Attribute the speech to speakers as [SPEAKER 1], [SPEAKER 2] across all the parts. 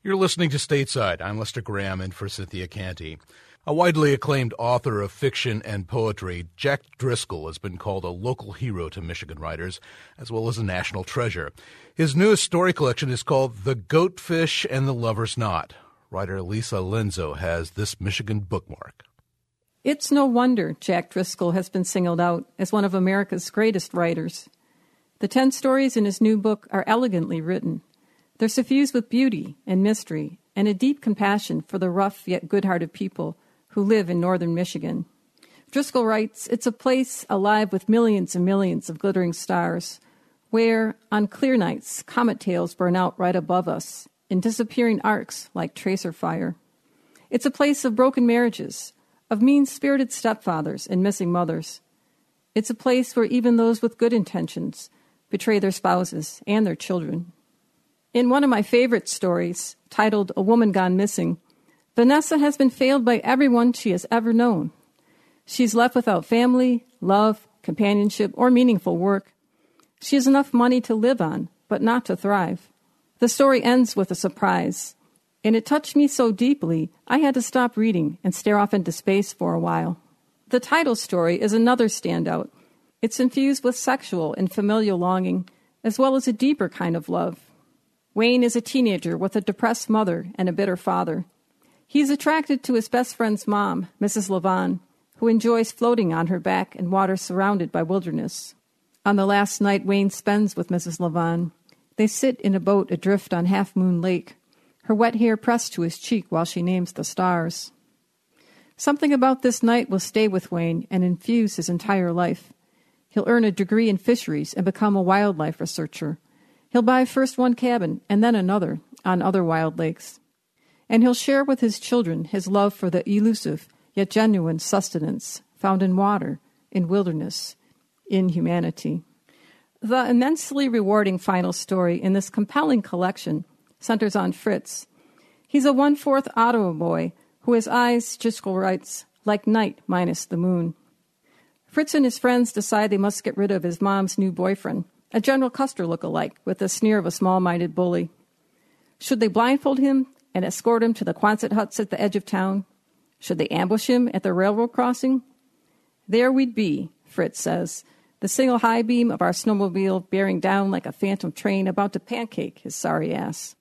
[SPEAKER 1] You're listening to Stateside. I'm Lester Graham, in for Cynthia Canty. A widely acclaimed author of fiction and poetry, Jack Driscoll has been called a local hero to Michigan writers, as well as a national treasure. His newest story collection is called The Goatfish and the Lover's Knot. Writer Lisa Lenzo has this Michigan bookmark.
[SPEAKER 2] It's no wonder Jack Driscoll has been singled out as one of America's greatest writers. The 10 stories in his new book are elegantly written. They're suffused with beauty and mystery and a deep compassion for the rough yet good-hearted people who live in northern Michigan. Driscoll writes, it's a place alive with millions and millions of glittering stars, where, on clear nights, comet tails burn out right above us in disappearing arcs like tracer fire. It's a place of broken marriages, of mean-spirited stepfathers and missing mothers. It's a place where even those with good intentions betray their spouses and their children. In one of my favorite stories, titled A Woman Gone Missing, Vanessa has been failed by everyone she has ever known. She's left without family, love, companionship, or meaningful work. She has enough money to live on, but not to thrive. The story ends with a surprise, and it touched me so deeply I had to stop reading and stare off into space for a while. The title story is another standout. It's infused with sexual and familial longing, as well as a deeper kind of love. Wayne is a teenager with a depressed mother and a bitter father. He is attracted to his best friend's mom, Mrs. Levon, who enjoys floating on her back in water surrounded by wilderness. On the last night Wayne spends with Mrs. Levon, they sit in a boat adrift on Half Moon Lake, her wet hair pressed to his cheek while she names the stars. Something about this night will stay with Wayne and infuse his entire life. He'll earn a degree in fisheries and become a wildlife researcher. He'll buy first one cabin and then another on other wild lakes. And he'll share with his children his love for the elusive yet genuine sustenance found in water, in wilderness, in humanity. The immensely rewarding final story in this compelling collection centers on Fritz. He's a 1/4 Ottawa boy who has eyes, Driscoll writes, like night minus the moon. Fritz and his friends decide they must get rid of his mom's new boyfriend, a General Custer look-alike with the sneer of a small-minded bully. Should they blindfold him and escort him to the Quonset huts at the edge of town? Should they ambush him at the railroad crossing? There we'd be, Fritz says, the single high beam of our snowmobile bearing down like a phantom train about to pancake his sorry ass.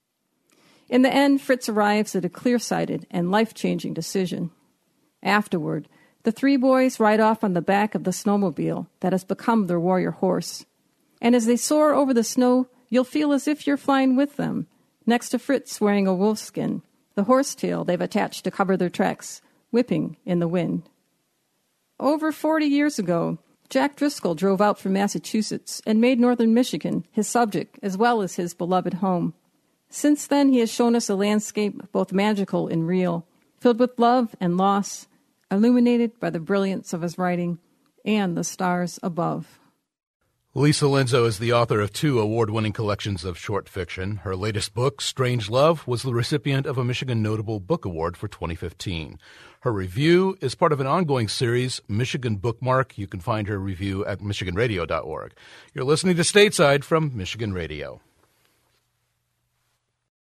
[SPEAKER 2] In the end, Fritz arrives at a clear-sighted and life-changing decision. Afterward, the 3 boys ride off on the back of the snowmobile that has become their warrior horse. And as they soar over the snow, you'll feel as if you're flying with them, next to Fritz wearing a wolfskin, the horsetail they've attached to cover their tracks, whipping in the wind. Over 40 years ago, Jack Driscoll drove out from Massachusetts and made northern Michigan his subject as well as his beloved home. Since then, he has shown us a landscape both magical and real, filled with love and loss, illuminated by the brilliance of his writing and the stars above.
[SPEAKER 1] Lisa Lenzo is the author of 2 award-winning collections of short fiction. Her latest book, Strange Love, was the recipient of a Michigan Notable Book Award for 2015. Her review is part of an ongoing series, Michigan Bookmark. You can find her review at michiganradio.org. You're listening to Stateside from Michigan Radio.